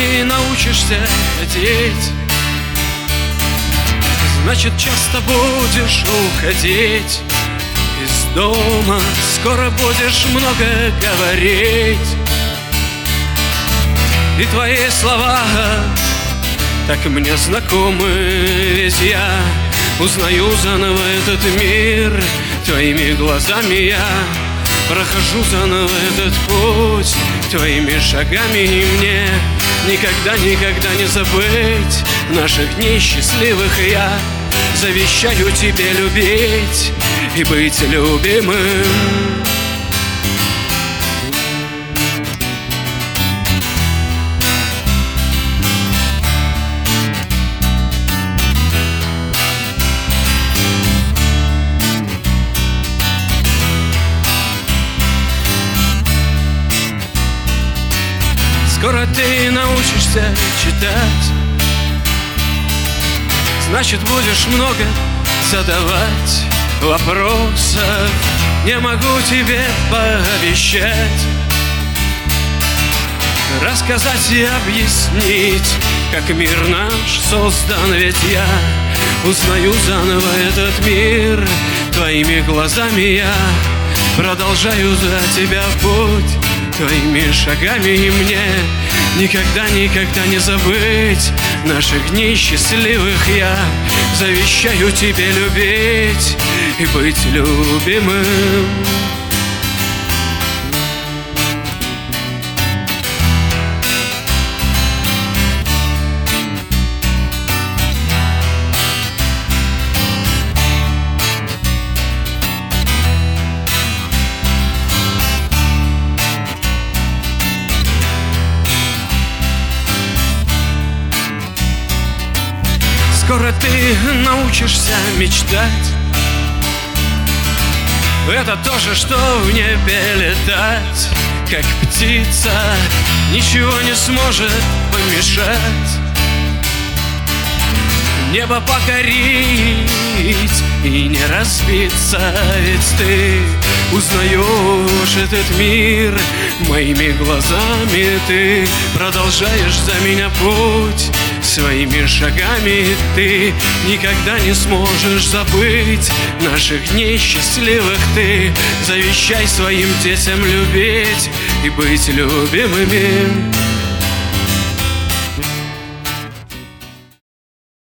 ты научишься хотеть, значит, часто будешь уходить из дома, скоро будешь много говорить. И твои слова так мне знакомы, ведь я узнаю заново этот мир. Твоими глазами я прохожу заново этот путь, твоими шагами, и мне никогда, никогда не забыть наших дней счастливых. И я завещаю тебе любить и быть любимым. Скоро ты научишься читать, значит, будешь много задавать вопросов. Не могу тебе пообещать, рассказать и объяснить, как мир наш создан. Ведь я узнаю заново этот мир. Твоими глазами я продолжаю за тебя путь, твоими шагами, и мне никогда, никогда не забыть наших дней счастливых. Я завещаю тебе любить и быть любимым. Скоро ты научишься мечтать, это тоже, что в небе летать. Как птица ничего не сможет помешать небо покорить и не разбиться. Ведь ты узнаешь этот мир моими глазами. Ты продолжаешь за меня путь своими шагами. Ты никогда не сможешь забыть наших дней счастливых. Ты завещай своим детям любить и быть любимыми.